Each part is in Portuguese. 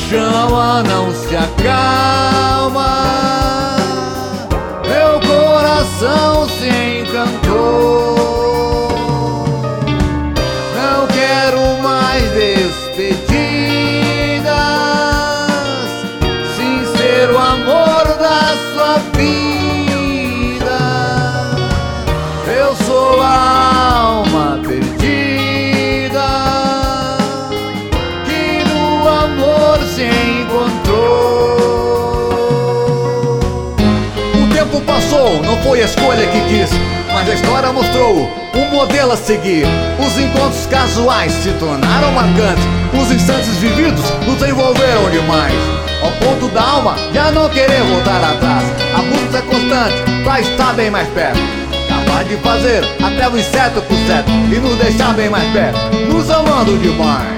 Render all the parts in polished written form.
chama não se acalma, meu coração se encantou. Não quero mais despedidas, sincero amor da sua vida. Eu sou a alma perdida que no amor se encontrou. O tempo passou, não foi a escolha que quis, mas a história mostrou um modelo a seguir. Os encontros casuais se tornaram marcantes, os instantes vividos nos envolveram demais, ao ponto da alma já não querer voltar atrás. A busca é constante pra estar bem mais perto, capaz de fazer até o inseto por certo e nos deixar bem mais perto, nos amando demais.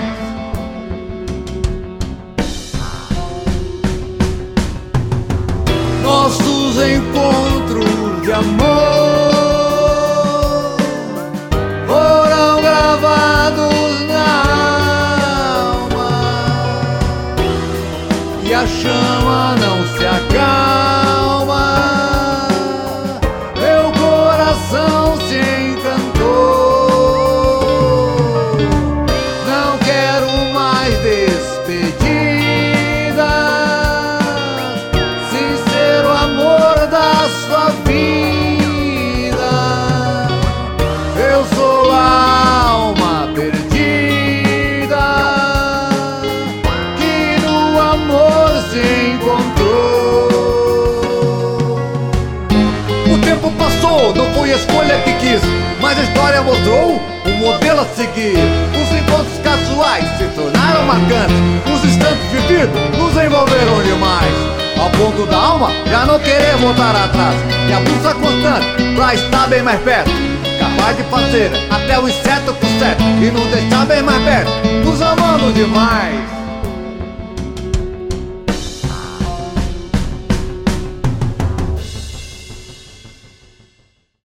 Nossos encontros de amor foram gravados na alma, e a chama não se acalma, meu coração se encantou. Não quero mais despedida, sincero amor da sua vida. Eu sou a alma perdida que no amor se encontrou. O tempo passou, não foi a escolha que quis, mas a história mostrou um modelo a seguir. Os encontros casuais se tornaram marcantes, os instantes vividos nos envolveram demais, ao ponto da alma já não querer voltar atrás, e a busca constante pra estar bem mais perto, capaz de fazer até o inseto por certo e nos deixar bem mais perto, nos amando demais.